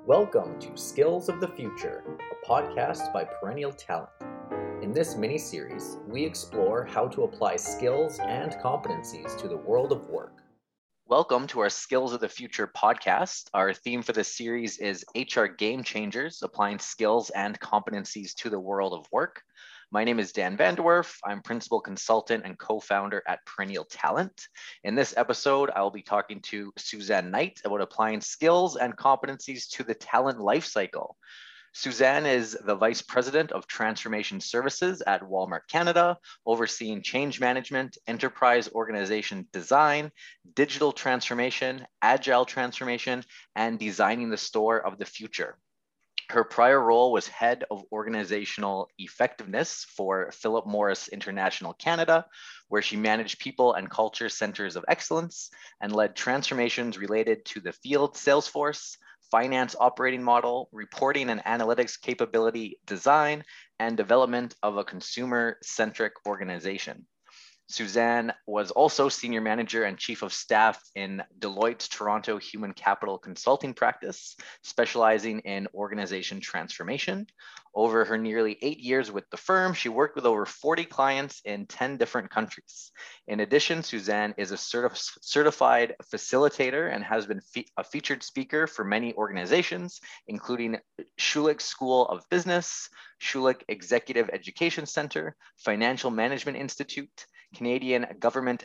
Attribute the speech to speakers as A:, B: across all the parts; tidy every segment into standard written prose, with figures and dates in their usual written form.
A: Welcome to Skills of the Future, a podcast by Perennial Talent. In this mini-series, we explore how to apply skills and competencies to the world of work. Welcome to our Skills of the Future podcast. Our theme for this series is HR Game Changers, applying skills and competencies to the world of work. My name is Dan Vanderwerf. I'm principal consultant and co-founder at Perennial Talent. In this episode, I will be talking to Suzanne Knight about applying skills and competencies to the talent lifecycle. Suzanne is the Vice President of Transformation Services at Walmart Canada, overseeing change management, enterprise organization design, digital transformation, agile transformation, and designing the store of the future. Her prior role was Head of Organizational Effectiveness for Philip Morris International Canada, where she managed people and culture centers of excellence and led transformations related to the field sales force, finance operating model, reporting and analytics capability design, and development of a consumer-centric organization. Suzanne was also Senior Manager and Chief of Staff in Deloitte's Toronto Human Capital Consulting practice, specializing in organization transformation. Over her nearly 8 years with the firm, she worked with over 40 clients in 10 different countries. In addition, Suzanne is a certified facilitator and has been a featured speaker for many organizations, including Schulich School of Business, Schulich Executive Education Center, Financial Management Institute, Canadian Government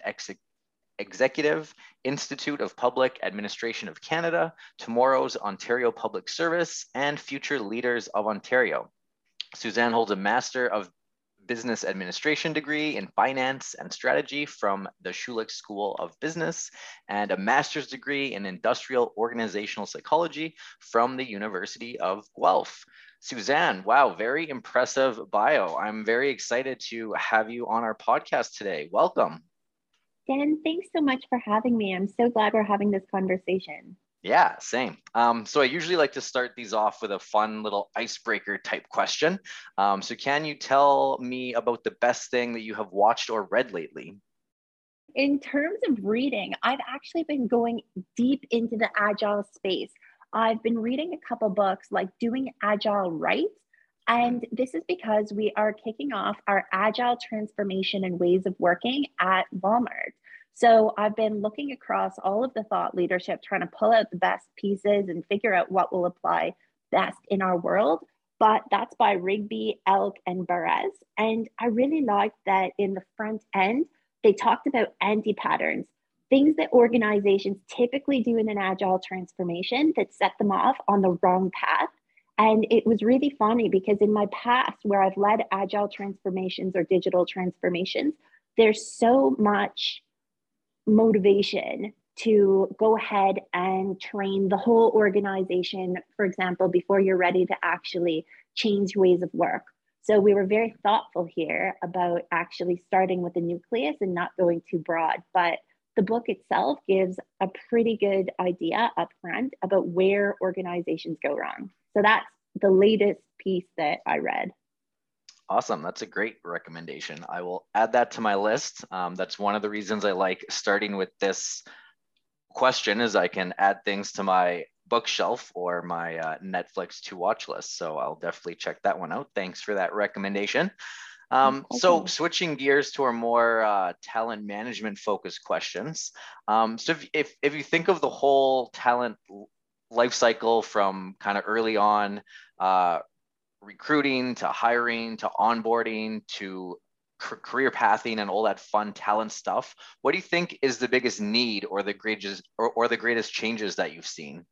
A: Executive, Institute of Public Administration of Canada, Tomorrow's Ontario Public Service, and Future Leaders of Ontario. Suzanne holds a Master of Business Administration degree in Finance and Strategy from the Schulich School of Business and a master's degree in Industrial Organizational Psychology from the University of Guelph. Suzanne, wow, very impressive bio. I'm very excited to have you on our podcast today. Welcome.
B: Dan, thanks so much for having me. I'm so glad we're having this conversation.
A: Yeah, same. So I usually like to start these off with a fun little icebreaker type question. So can you tell me about the best thing that you have watched or read lately?
B: In terms of reading, I've actually been going deep into the agile space. I've been reading a couple books like Doing Agile Right. And this is because we are kicking off our agile transformation and ways of working at Walmart. So I've been looking across all of the thought leadership, trying to pull out the best pieces and figure out what will apply best in our world. But that's by Rigby, Elk, and Perez. And I really liked that in the front end, they talked about anti-patterns, things that organizations typically do in an agile transformation that set them off on the wrong path. And it was really funny because in my past, where I've led agile transformations or digital transformations, there's so much motivation to go ahead and train the whole organization, for example, before you're ready to actually change ways of work. So we were very thoughtful here about actually starting with the nucleus and not going too broad. But the book itself gives a pretty good idea up front about where organizations go wrong. So that's the latest piece that I read.
A: Awesome. That's a great recommendation. I will add that to my list. That's one of the reasons I like starting with this question is I can add things to my bookshelf or my Netflix to watch list. So I'll definitely check that one out. Thanks for that recommendation. So switching gears to our more talent management focused questions. So if you think of the whole talent life cycle from kind of early on, recruiting to hiring to onboarding to career pathing and all that fun talent stuff, what do you think is the biggest need or the greatest changes that you've seen?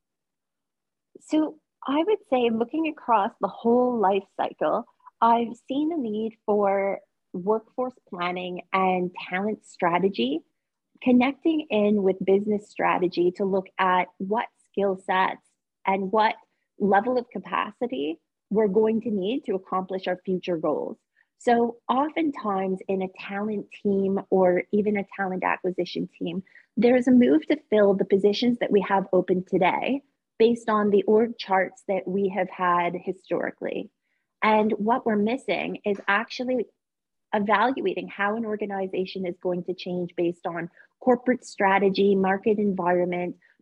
B: So I would say looking across the whole life cycle, I've seen a need for workforce planning and talent strategy, connecting in with business strategy to look at what skill sets and what level of capacity we're going to need to accomplish our future goals. So oftentimes in a talent team or even a talent acquisition team, there's a move to fill the positions that we have open today based on the org charts that we have had historically. And what we're missing is actually evaluating how an organization is going to change based on corporate strategy, market environment,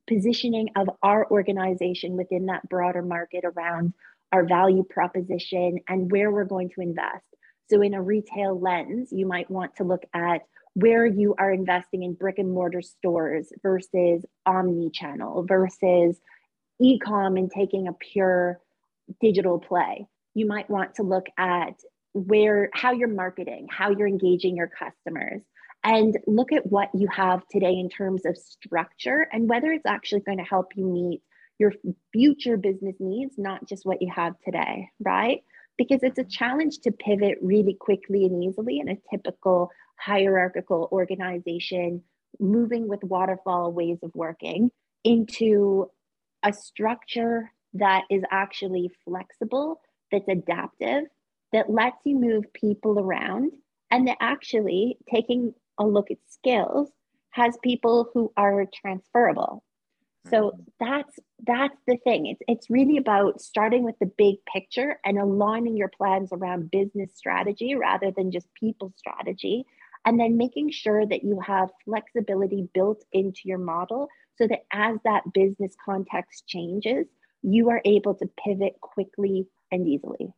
B: positioning of our organization within that broader market around our value proposition and where we're going to invest. So in a retail lens, you might want to look at where you are investing in brick and mortar stores versus omni-channel versus e-com and taking a pure digital play. You might want to look at how you're marketing, how you're engaging your customers, and look at what you have today in terms of structure and whether it's actually going to help you meet your future business needs, not just what you have today, right? Because it's a challenge to pivot really quickly and easily in a typical hierarchical organization, moving with waterfall ways of working into a structure that is actually flexible, that's adaptive, that lets you move people around, and that actually, taking a look at skills, has people who are transferable. So that's the thing. It's really about starting with the big picture and aligning your plans around business strategy rather than just people strategy, and then making sure that you have flexibility built into your model so that as that business context changes, you are able to pivot quickly and easily.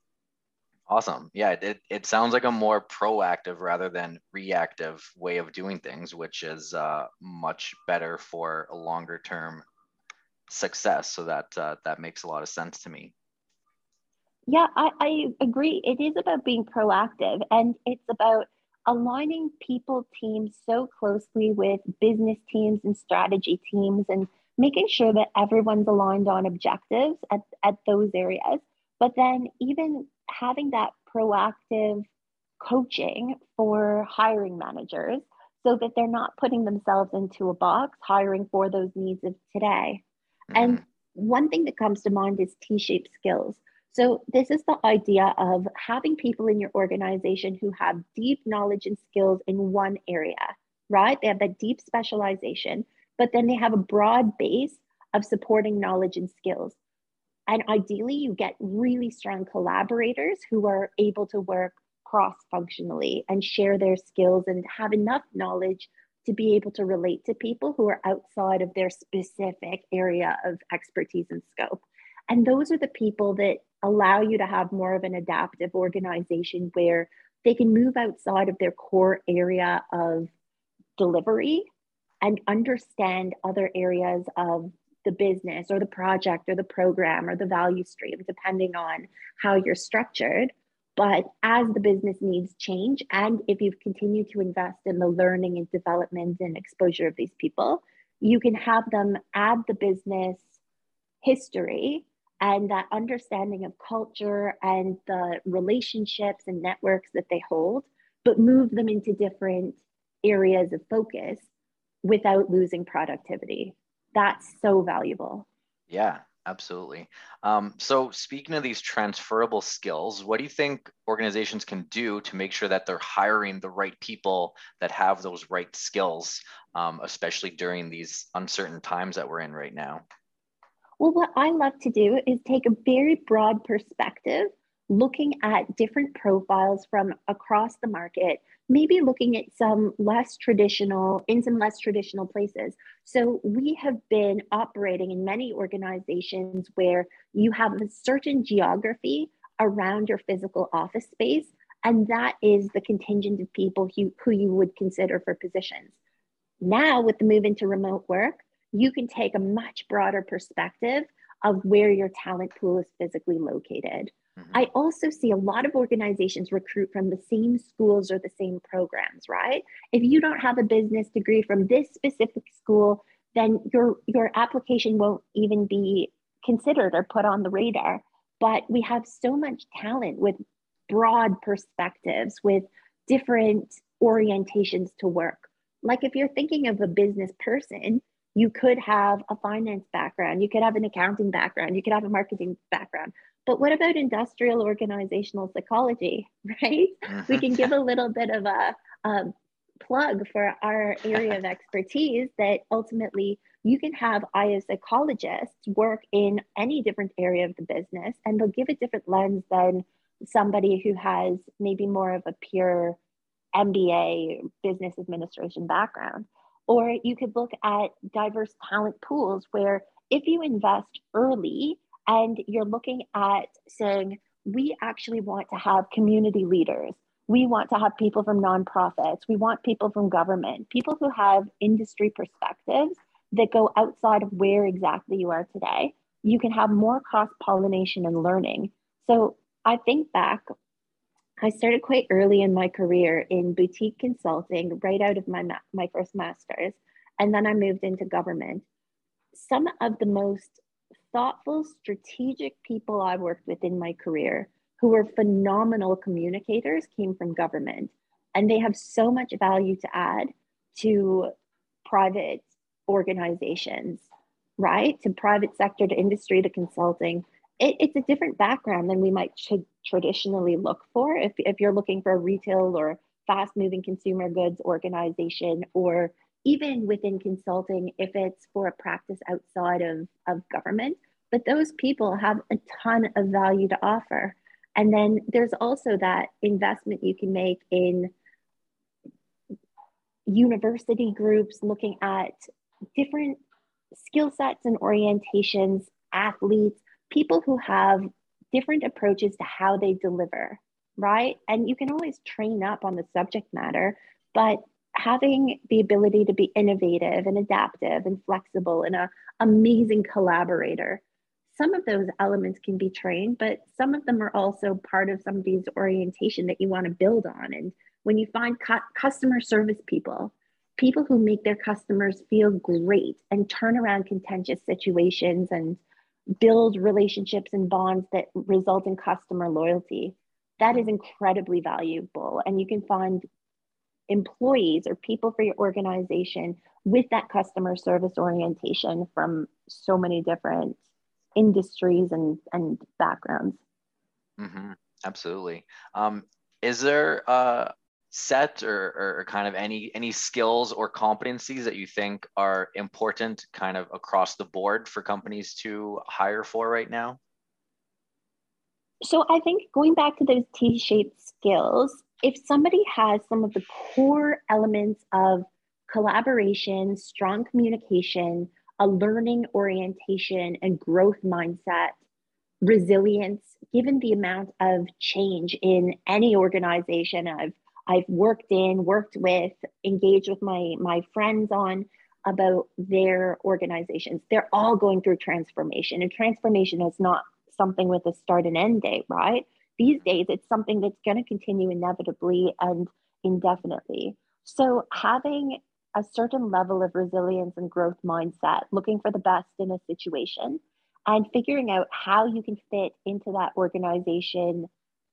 A: Awesome. Yeah, it sounds like a more proactive rather than reactive way of doing things, which is much better for a longer term success. So that makes a lot of sense to me.
B: Yeah, I agree. It is about being proactive, and it's about aligning people teams so closely with business teams and strategy teams and making sure that everyone's aligned on objectives at those areas. But then even having that proactive coaching for hiring managers so that they're not putting themselves into a box, hiring for those needs of today. And one thing that comes to mind is T-shaped skills. So this is the idea of having people in your organization who have deep knowledge and skills in one area, right? They have that deep specialization, but then they have a broad base of supporting knowledge and skills. And ideally, you get really strong collaborators who are able to work cross-functionally and share their skills and have enough knowledge to be able to relate to people who are outside of their specific area of expertise and scope. And those are the people that allow you to have more of an adaptive organization where they can move outside of their core area of delivery and understand other areas of the business or the project or the program or the value stream, depending on how you're structured. But as the business needs change, and if you've continued to invest in the learning and development and exposure of these people, you can have them add the business history and that understanding of culture and the relationships and networks that they hold, but move them into different areas of focus without losing productivity. That's so valuable.
A: Yeah, absolutely. So speaking of these transferable skills, what do you think organizations can do to make sure that they're hiring the right people that have those right skills, especially during these uncertain times that we're in right now?
B: Well, what I love to do is take a very broad perspective, looking at different profiles from across the market, maybe looking at some less traditional, in some less traditional places. So we have been operating in many organizations where you have a certain geography around your physical office space, and that is the contingent of people who you would consider for positions. Now, with the move into remote work, you can take a much broader perspective of where your talent pool is physically located. I also see a lot of organizations recruit from the same schools or the same programs, right? If you don't have a business degree from this specific school, then your application won't even be considered or put on the radar. But we have so much talent with broad perspectives, with different orientations to work. Like if you're thinking of a business person, you could have a finance background, you could have an accounting background, you could have a marketing background. But what about industrial organizational psychology, right? We can give a little bit of a plug for our area of expertise that ultimately you can have IO psychologists work in any different area of the business, and they'll give a different lens than somebody who has maybe more of a pure MBA business administration background. Or you could look at diverse talent pools where if you invest early and you're looking at saying, we actually want to have community leaders, we want to have people from nonprofits, we want people from government, people who have industry perspectives that go outside of where exactly you are today, you can have more cross pollination and learning. So I think back, I started quite early in my career in boutique consulting, right out of my first master's, and then I moved into government. Some of the most thoughtful, strategic people I worked with in my career who were phenomenal communicators came from government, and they have so much value to add to private organizations, right? To private sector, to industry, to consulting. It's a different background than we might traditionally look for. If you're looking for a retail or fast moving consumer goods organization, or even within consulting, if it's for a practice outside of government, but those people have a ton of value to offer. And then there's also that investment you can make in university groups, looking at different skill sets and orientations, athletes, people who have different approaches to how they deliver, right? And you can always train up on the subject matter, but having the ability to be innovative and adaptive and flexible and an amazing collaborator, some of those elements can be trained, but some of them are also part of somebody's orientation that you want to build on. And when you find customer service people, people who make their customers feel great and turn around contentious situations and build relationships and bonds that result in customer loyalty, that is incredibly valuable. And you can find employees or people for your organization with that customer service orientation from so many different industries and backgrounds.
A: Mm-hmm. Absolutely. Is there a set or kind of any skills or competencies that you think are important kind of across the board for companies to hire for right now?
B: So I think going back to those T-shaped skills, if somebody has some of the core elements of collaboration, strong communication, a learning orientation, and growth mindset, resilience, given the amount of change in any organization I've worked in, worked with, engaged with my friends on about their organizations. They're all going through transformation, and transformation is not something with a start and end date, right? These days, it's something that's going to continue inevitably and indefinitely. So having a certain level of resilience and growth mindset, looking for the best in a situation, and figuring out how you can fit into that organization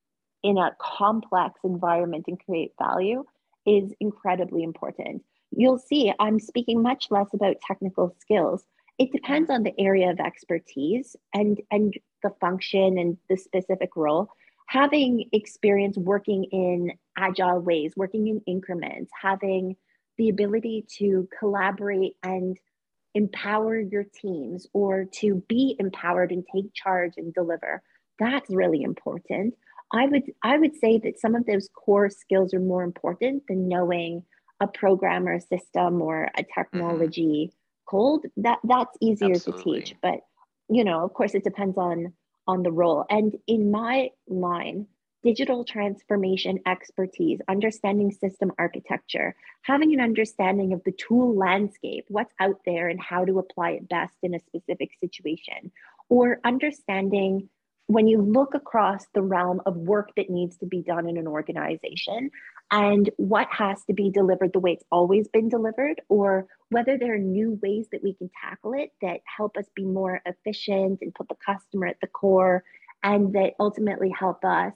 B: in a complex environment and create value is incredibly important. You'll see I'm speaking much less about technical skills. It depends on the area of expertise and the function and the specific role. Having experience working in agile ways, working in increments, having the ability to collaborate and empower your teams or to be empowered and take charge and deliver, that's really important. I would say that some of those core skills are more important than knowing a program or a system or a
A: Mm-hmm.
B: technology cold. That's easier to teach,
A: Absolutely.
B: but of course it depends on the role. And in my line, digital transformation expertise, understanding system architecture, having an understanding of the tool landscape, what's out there and how to apply it best in a specific situation, or understanding when you look across the realm of work that needs to be done in an organization and what has to be delivered the way it's always been delivered, or whether there are new ways that we can tackle it that help us be more efficient and put the customer at the core, and that ultimately help us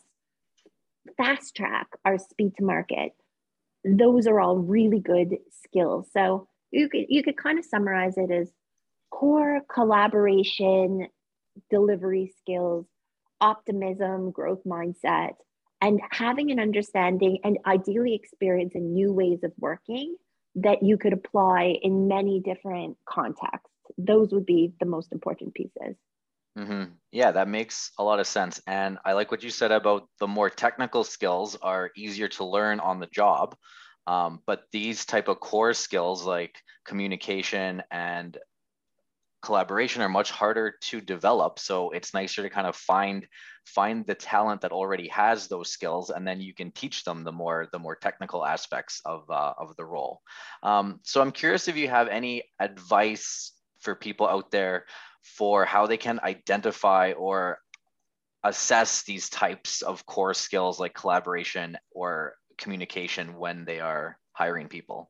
B: fast track our speed to market. Those are all really good skills. So you could kind of summarize it as core collaboration, delivery skills, optimism, growth mindset, and having an understanding and ideally experience in new ways of working that you could apply in many different contexts. Those would be the most important pieces.
A: Mm-hmm. Yeah, that makes a lot of sense. And I like what you said about the more technical skills are easier to learn on the job.
C: But these type of core skills like communication and collaboration are much harder to develop. So it's nicer to kind of find the talent that already has those skills, and then you can teach them the more technical aspects of the role. So I'm curious if you have any advice for people out there for how they can identify or assess these types of core skills like collaboration or communication when they are hiring people.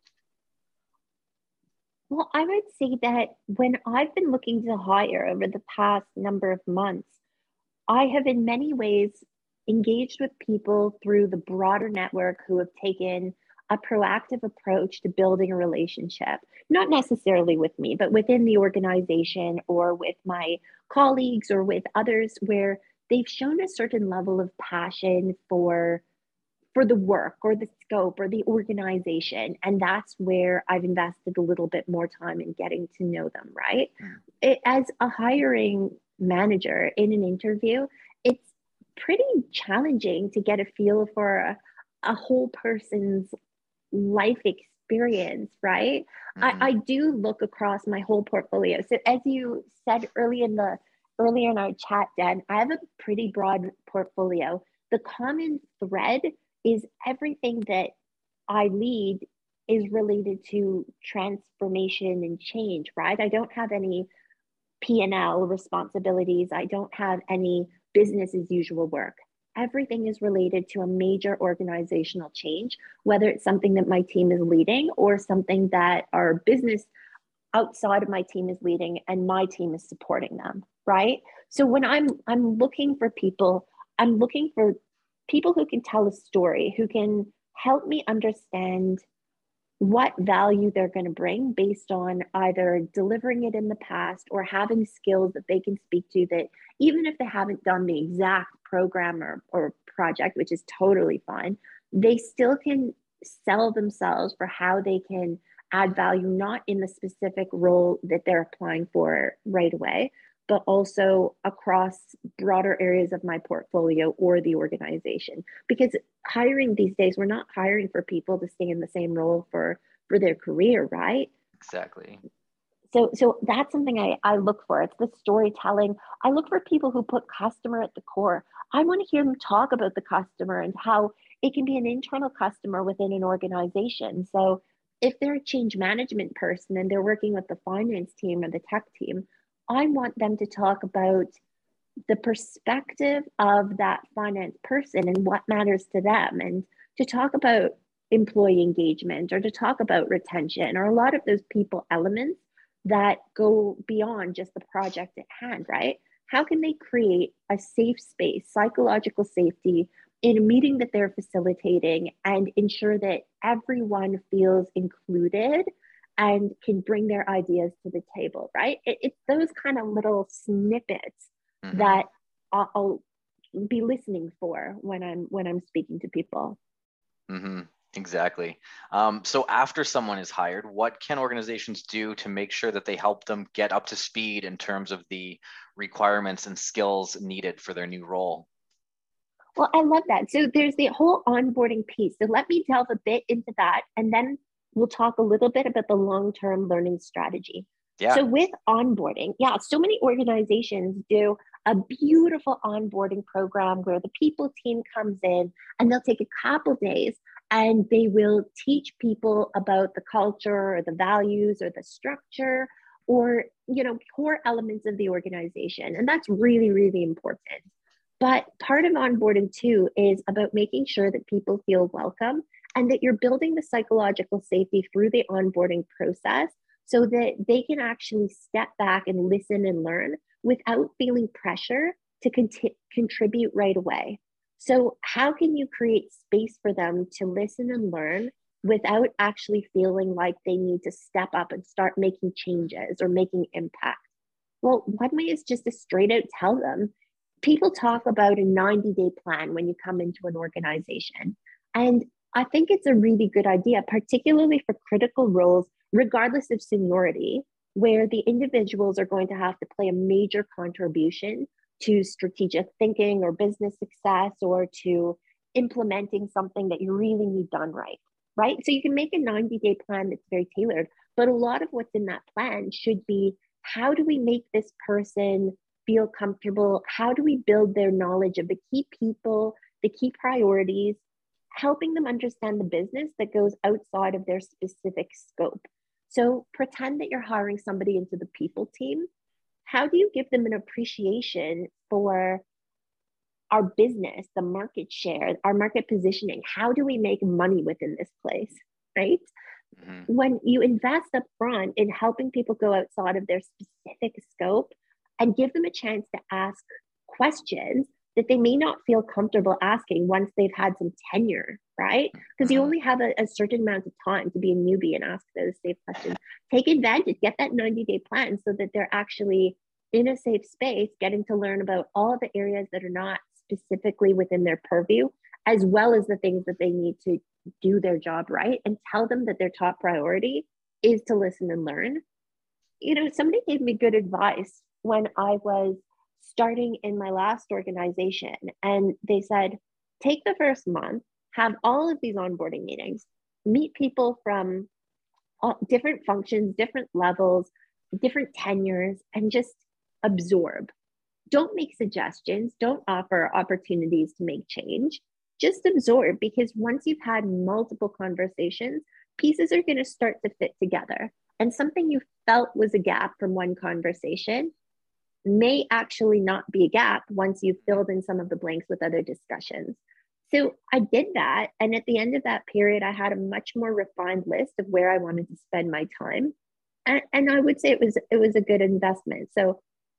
B: Well, I would say that when I've been looking to hire over the past number of months, I have in many ways engaged with people through the broader network who have taken a proactive approach to building a relationship, not necessarily with me, but within the organization or with my colleagues or with others where they've shown a certain level of passion for the work or the scope or the organization. And that's where I've invested a little bit more time in getting to know them, right?
C: Mm.
B: As a hiring manager in an interview, it's pretty challenging to get a feel for a whole person's life experience, right? I
C: Mm-hmm.
B: do look across my whole portfolio. So as you said earlier in our chat, Dan, I have a pretty broad portfolio. The common thread is everything that I lead is related to transformation and change, right? I don't have any P&L responsibilities. I don't have any business as usual work. Everything is related to a major organizational change, whether it's something that my team is leading or something that our business outside of my team is leading and my team is supporting them, right? So when I'm looking for people, I'm looking for people who can tell a story, who can help me understand what value they're going to bring based on either delivering it in the past or having skills that they can speak to, that even if they haven't done the exact program or project, which is totally fine, they still can sell themselves for how they can add value, not in the specific role that they're applying for right away, but also across broader areas of my portfolio or the organization. Because hiring these days, we're not hiring for people to stay in the same role for their career, right?
C: Exactly.
B: So that's something I look for. It's the storytelling. I look for people who put customer at the core. I want to hear them talk about the customer and how it can be an internal customer within an organization. So if they're a change management person and they're working with the finance team or the tech team, I want them to talk about the perspective of that finance person and what matters to them, and to talk about employee engagement or to talk about retention or a lot of those people elements that go beyond just the project at hand, right? How can they create a safe space, psychological safety in a meeting that they're facilitating and ensure that everyone feels included and can bring their ideas to the table, right? It's those kind of little snippets
C: Mm-hmm.
B: that I'll be listening for when I'm speaking to people.
C: Mm-hmm. Exactly. So after someone is hired, what can organizations do to make sure that they help them get up to speed in terms of the requirements and skills needed for their new role?
B: Well, I love that. So there's the whole onboarding piece. So let me delve a bit into that, and then we'll talk a little bit about the long-term learning strategy.
C: Yeah.
B: So with onboarding, yeah, so many organizations do a beautiful onboarding program where the people team comes in and they'll take a couple days and they will teach people about the culture or the values or the structure or core elements of the organization. And that's really, really important. But part of onboarding too is about making sure that people feel welcome and that you're building the psychological safety through the onboarding process so that they can actually step back and listen and learn without feeling pressure to contribute right away. So, how can you create space for them to listen and learn without actually feeling like they need to step up and start making changes or making impact? Well, one way is just to straight out tell them. People talk about a 90-day plan when you come into an organization. And I think it's a really good idea, particularly for critical roles, regardless of seniority, where the individuals are going to have to play a major contribution to strategic thinking or business success or to implementing something that you really need done right. right? So you can make a 90-day plan that's very tailored, but a lot of what's in that plan should be, how do we make this person feel comfortable? How do we build their knowledge of the key people, the key priorities, helping them understand the business that goes outside of their specific scope? So pretend that you're hiring somebody into the people team. How do you give them an appreciation for our business, the market share, our market positioning? How do we make money within this place, right? Mm-hmm. When you invest up front in helping people go outside of their specific scope and give them a chance to ask questions that they may not feel comfortable asking once they've had some tenure, right? Because you only have a certain amount of time to be a newbie and ask those safe questions. Take advantage, get that 90-day plan so that they're actually in a safe space, getting to learn about all the areas that are not specifically within their purview, as well as the things that they need to do their job right, and tell them that their top priority is to listen and learn. You know, somebody gave me good advice when I was starting in my last organization, and they said, take the first month, have all of these onboarding meetings, meet people from all different functions, different levels, different tenures, and just absorb. Don't make suggestions, don't offer opportunities to make change, just absorb, because once you've had multiple conversations, pieces are going to start to fit together. And something you felt was a gap from one conversation may actually not be a gap once you've filled in some of the blanks with other discussions. So I did that. And at the end of that period, I had a much more refined list of where I wanted to spend my time. And I would say it was a good investment. So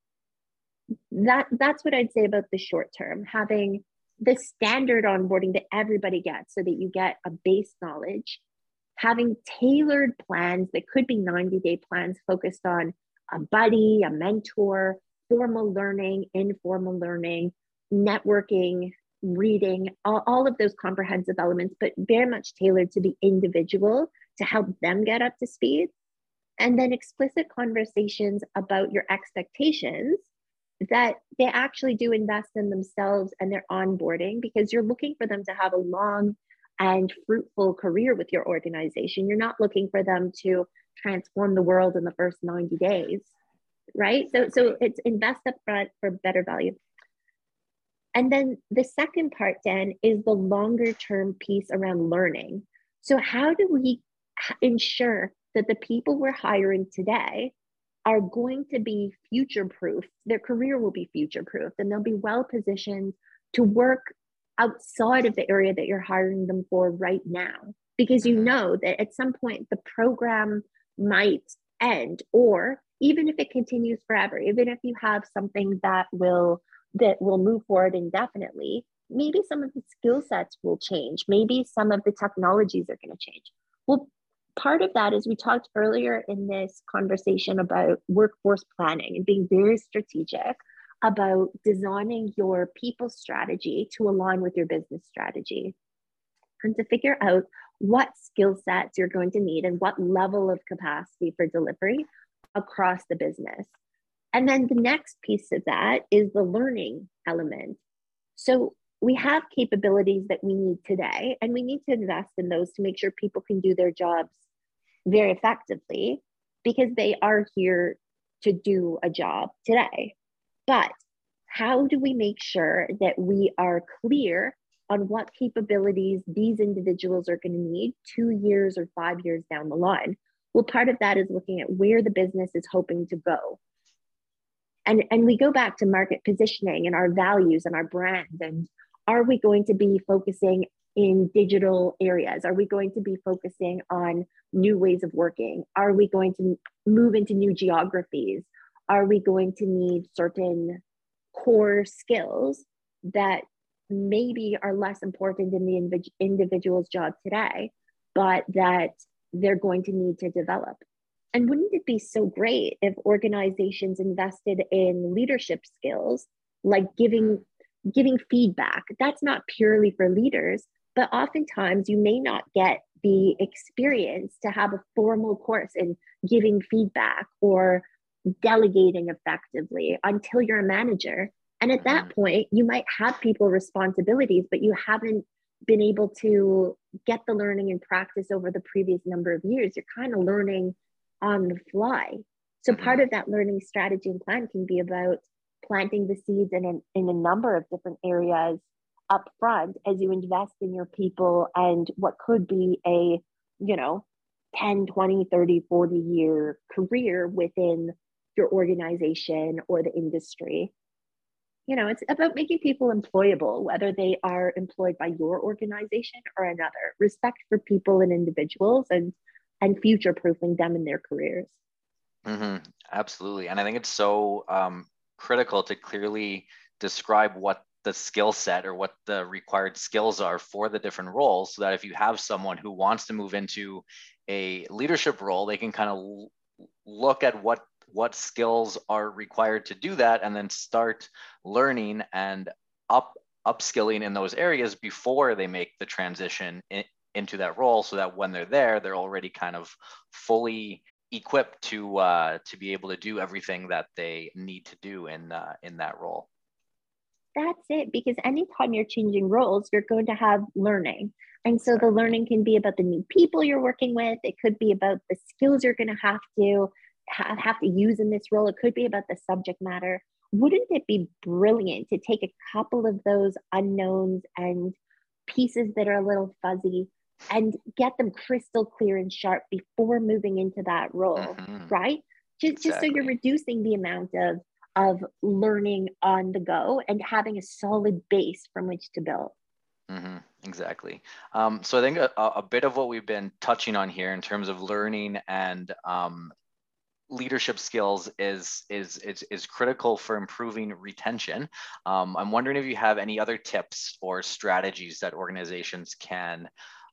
B: that's what I'd say about the short term, having the standard onboarding that everybody gets so that you get a base knowledge, having tailored plans that could be 90-day plans focused on a buddy, a mentor, formal learning, informal learning, networking, reading, all of those comprehensive elements, but very much tailored to the individual to help them get up to speed. And then explicit conversations about your expectations, that they actually do invest in themselves and their onboarding, because you're looking for them to have a long and fruitful career with your organization. You're not looking for them to transform the world in the first 90 days, right? So it's invest up front for better value. And then the second part, Dan, is the longer term piece around learning. So how do we ensure that the people we're hiring today are going to be future-proof? Their career will be future-proof, and they'll be well-positioned to work outside of the area that you're hiring them for right now. Because you know that at some point the program might end, or even if it continues forever, even if you have something that will move forward indefinitely, maybe some of the skill sets will change. Maybe some of the technologies are going to change. Well, part of that is, we talked earlier in this conversation about workforce planning and being very strategic about designing your people strategy to align with your business strategy, and to figure out what skill sets you're going to need and what level of capacity for delivery across the business. And then the next piece of that is the learning element. So we have capabilities that we need today, and we need to invest in those to make sure people can do their jobs very effectively, because they are here to do a job today. But how do we make sure that we are clear on what capabilities these individuals are going to need 2 years or 5 years down the line? Well, part of that is looking at where the business is hoping to go. And we go back to market positioning and our values and our brand. And are we going to be focusing in digital areas? Are we going to be focusing on new ways of working? Are we going to move into new geographies? Are we going to need certain core skills that maybe are less important in the individual's job today, but that they're going to need to develop? And wouldn't it be so great if organizations invested in leadership skills, like giving feedback? That's not purely for leaders, but oftentimes you may not get the experience to have a formal course in giving feedback or delegating effectively until you're a manager. And at that point, you might have people responsibilities, but you haven't been able to get the learning and practice over the previous number of years. You're kind of learning on the fly. So part of that learning strategy and plan can be about planting the seeds in a number of different areas up front as you invest in your people and what could be a, 10, 20, 30, 40 year career within your organization or the industry. It's about making people employable, whether they are employed by your organization or another. Respect for people and individuals and future proofing them in their careers.
C: Absolutely. And I think it's so critical to clearly describe what the skill set or what the required skills are for the different roles, so that if you have someone who wants to move into a leadership role, they can kind of look at what skills are required to do that, and then start learning and upskilling in those areas before they make the transition into that role, so that when they're there, they're already kind of fully equipped to be able to do everything that they need to do in that role.
B: That's it, because anytime you're changing roles, you're going to have learning. And so the learning can be about the new people you're working with. It could be about the skills you're going to have to use in this role. It could be about the subject matter. Wouldn't it be brilliant to take a couple of those unknowns and pieces that are a little fuzzy and get them crystal clear and sharp before moving into that role, right? Just so you're reducing the amount of learning on the go and having a solid base from which to build.
C: Exactly. So I think a bit of what we've been touching on here in terms of learning and leadership skills is critical for improving retention. I'm wondering if you have any other tips or strategies that organizations can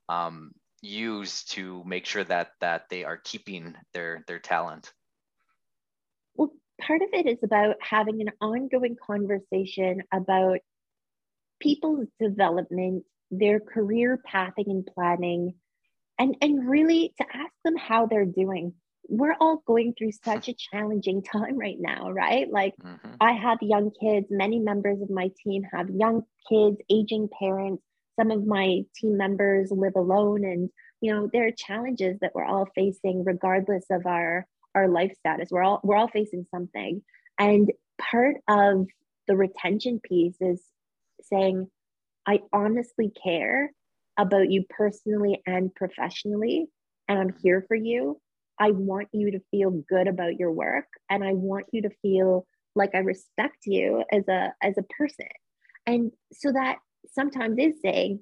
C: use to make sure that they are keeping their talent.
B: Well, part of it is about having an ongoing conversation about people's development, their career pathing and planning, and really to ask them how they're doing. We're all going through such a challenging time right now, right? Like I have young kids, many members of my team have young kids, aging parents. Some of my team members live alone, and there are challenges that we're all facing regardless of our life status. We're all facing something. And part of the retention piece is saying, I honestly care about you personally and professionally, and I'm here for you. I want you to feel good about your work, and I want you to feel like I respect you as a person. And so that sometimes is saying,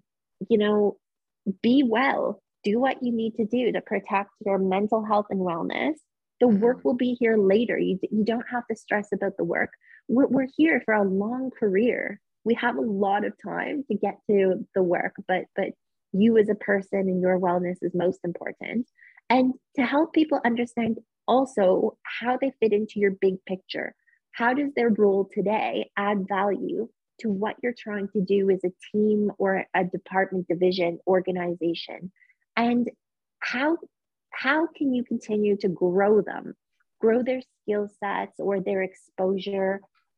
B: be well, do what you need to do to protect your mental health and wellness. The work will be here later. You don't have to stress about the work. We're here for a long career. We have a lot of time to get to the work, but you as a person and your wellness is most important. And to help people understand also how they fit into your big picture. How does their role today add value to what you're trying to do as a team or a department, division, organization? And how can you continue to grow them, grow their skill sets or their exposure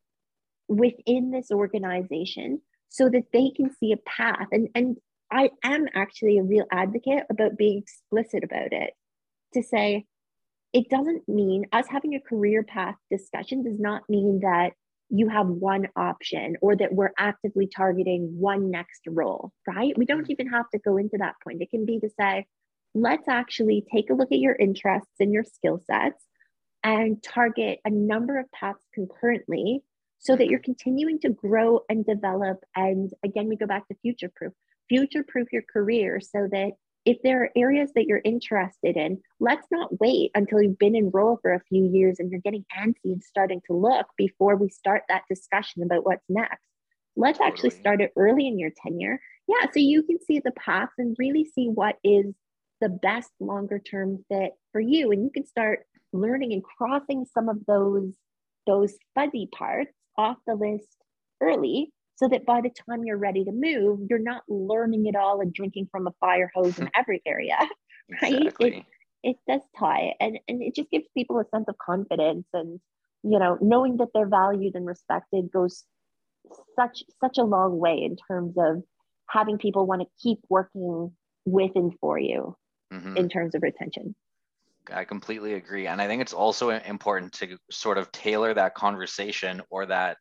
B: within this organization so that they can see a path? And I am actually a real advocate about being explicit about it, to say, it doesn't mean us having a career path discussion does not mean that you have one option or that we're actively targeting one next role, right? We don't even have to go into that point. It can be to say, let's actually take a look at your interests and your skill sets and target a number of paths concurrently so that you're continuing to grow and develop. And again, we go back to future-proof your career so that if there are areas that you're interested in, let's not wait until you've been enrolled for a few years and you're getting antsy and starting to look before we start that discussion about what's next. Let's actually start it early in your tenure. Yeah, so you can see the path and really see what is the best longer term fit for you. And you can start learning and crossing some of those fuzzy parts off the list early, so that by the time you're ready to move, you're not learning it all and drinking from a fire hose in every area, right?
C: Exactly.
B: It does tie, and it just gives people a sense of confidence, and knowing that they're valued and respected goes such a long way in terms of having people want to keep working with and for you
C: Mm-hmm.
B: in terms of retention.
C: I completely agree. And I think it's also important to sort of tailor that conversation or that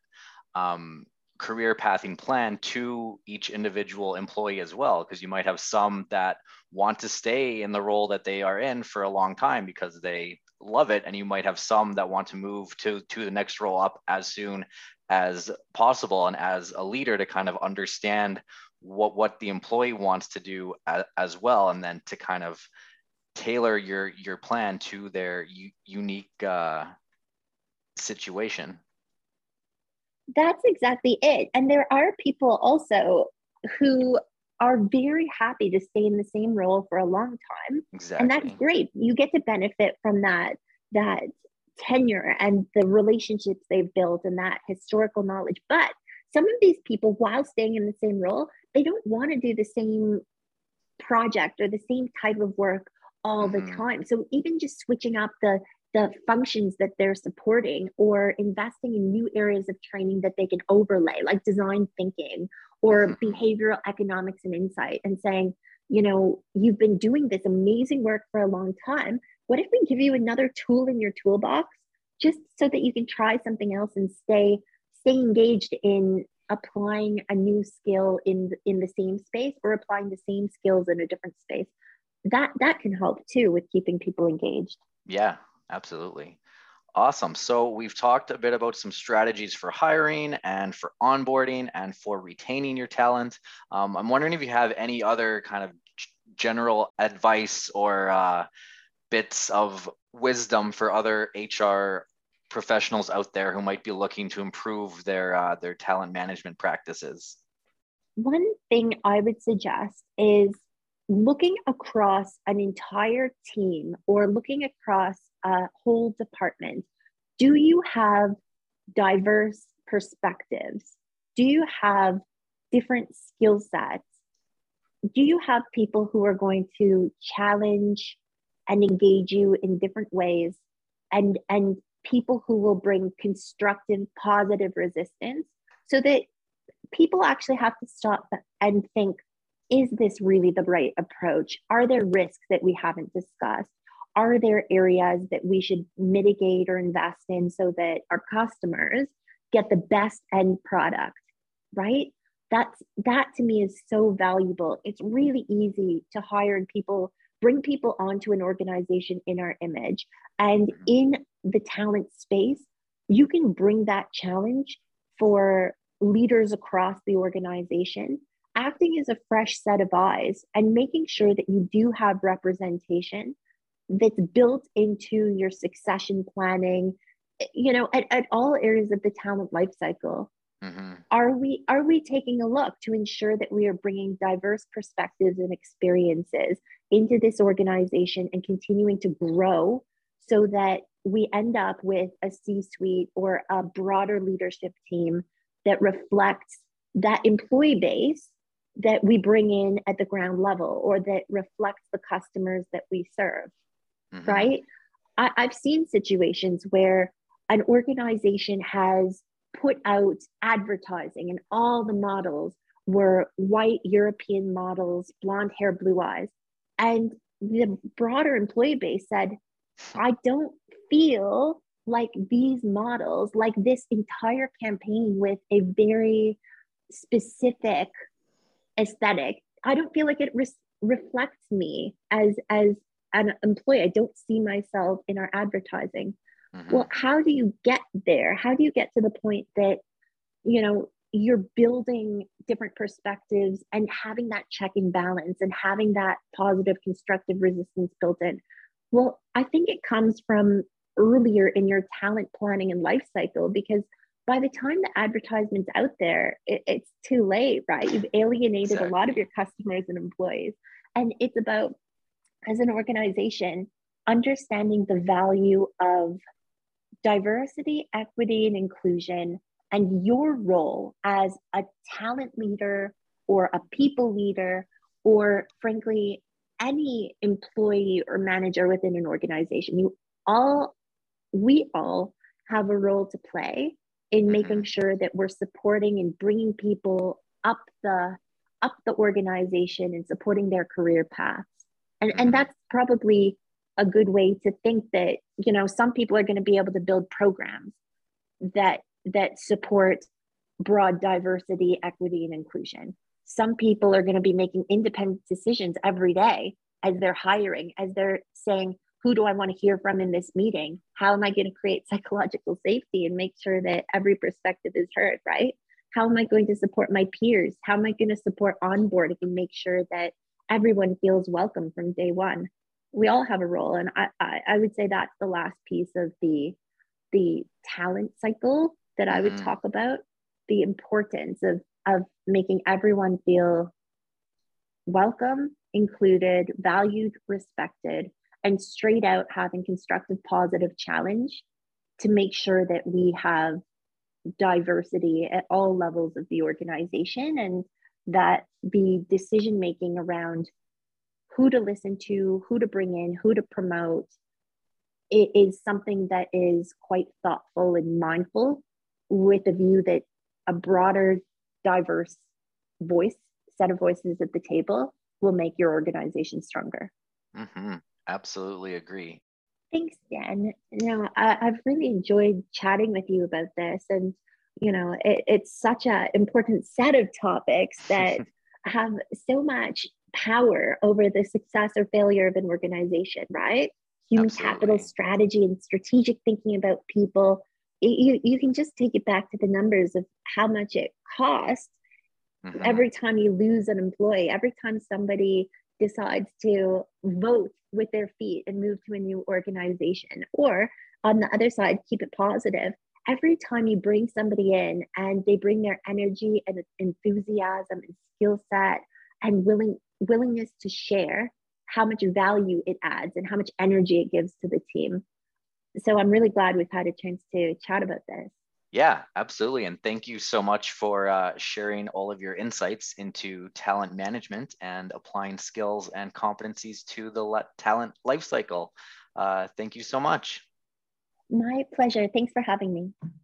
C: career pathing plan to each individual employee as well, because you might have some that want to stay in the role that they are in for a long time because they love it, and you might have some that want to move to the next role up as soon as possible, and as a leader to kind of understand what the employee wants to do as well, and then to kind of tailor your plan to their unique situation.
B: That's exactly it. And there are people also who are very happy to stay in the same role for a long time.
C: Exactly.
B: And that's great. You get to benefit from that tenure and the relationships they've built and that historical knowledge. But some of these people, while staying in the same role, they don't want to do the same project or the same type of work all the time. So even just switching up the functions that they're supporting, or investing in new areas of training that they can overlay, like design thinking or behavioral economics and insight, and saying, you've been doing this amazing work for a long time. What if we give you another tool in your toolbox, just so that you can try something else and stay engaged in applying a new skill in the same space, or applying the same skills in a different space? That can help too with keeping people engaged.
C: Yeah, absolutely. Awesome. So we've talked a bit about some strategies for hiring and for onboarding and for retaining your talent. I'm wondering if you have any other kind of general advice or bits of wisdom for other HR professionals out there who might be looking to improve their talent management practices.
B: One thing I would suggest is looking across an entire team, or looking across a whole department. Do you have diverse perspectives? Do you have different skill sets? Do you have people who are going to challenge and engage you in different ways, and people who will bring constructive, positive resistance, so that people actually have to stop and think, is this really the right approach? Are there risks that we haven't discussed? Are there areas that we should mitigate or invest in so that our customers get the best end product, right? That to me is so valuable. It's really easy to hire people, bring people onto an organization in our image. And in the talent space, you can bring that challenge for leaders across the organization, acting as a fresh set of eyes and making sure that you do have representation that's built into your succession planning, at all areas of the talent life cycle. Are we taking a look to ensure that we are bringing diverse perspectives and experiences into this organization and continuing to grow, so that we end up with a C-suite or a broader leadership team that reflects that employee base that we bring in at the ground level, or that reflects the customers that we serve, right? I've seen situations where an organization has put out advertising and all the models were white European models, blonde hair, blue eyes. And the broader employee base said, I don't feel like these models, like this entire campaign with a very specific aesthetic, I don't feel like it reflects me as an employee. I don't see myself in our advertising. Well, how do you get there? How do you get to the point that, you're building different perspectives and having that check and balance and having that positive, constructive resistance built in? Well, I think it comes from earlier in your talent planning and life cycle, because by the time the advertisement's out there, it's too late, right? You've alienated a lot of your customers and employees. And it's about, as an organization, understanding the value of diversity, equity, and inclusion, and your role as a talent leader or a people leader, or frankly, any employee or manager within an organization. We all have a role to play in making sure that we're supporting and bringing people up the up the organization and supporting their career paths. And that's probably a good way to think that, some people are going to be able to build programs that support broad diversity, equity, and inclusion. Some people are going to be making independent decisions every day as they're hiring, as they're saying, who do I want to hear from in this meeting? How am I going to create psychological safety and make sure that every perspective is heard, right? How am I going to support my peers? How am I going to support onboarding and make sure that everyone feels welcome from day one? We all have a role. And I would say that's the last piece of the talent cycle that I would talk about, the importance of making everyone feel welcome, included, valued, respected, and straight out having constructive, positive challenge to make sure that we have diversity at all levels of the organization, and that the decision making around who to listen to, who to bring in, who to promote, it is something that is quite thoughtful and mindful, with a view that a broader, diverse set of voices at the table will make your organization stronger.
C: Absolutely agree.
B: Thanks, Dan. I've really enjoyed chatting with you about this, and it's such an important set of topics that have so much power over the success or failure of an organization, right? Human capital strategy and strategic thinking about people. You can just take it back to the numbers of how much it costs every time you lose an employee, every time somebody decides to vote with their feet and move to a new organization. Or on the other side, keep it positive. Every time you bring somebody in and they bring their energy and enthusiasm and skill set and willingness to share, how much value it adds and how much energy it gives to the team. So I'm really glad we've had a chance to chat about this.
C: Yeah, absolutely. And thank you so much for sharing all of your insights into talent management and applying skills and competencies to the talent lifecycle. Thank you so much.
B: My pleasure. Thanks for having me.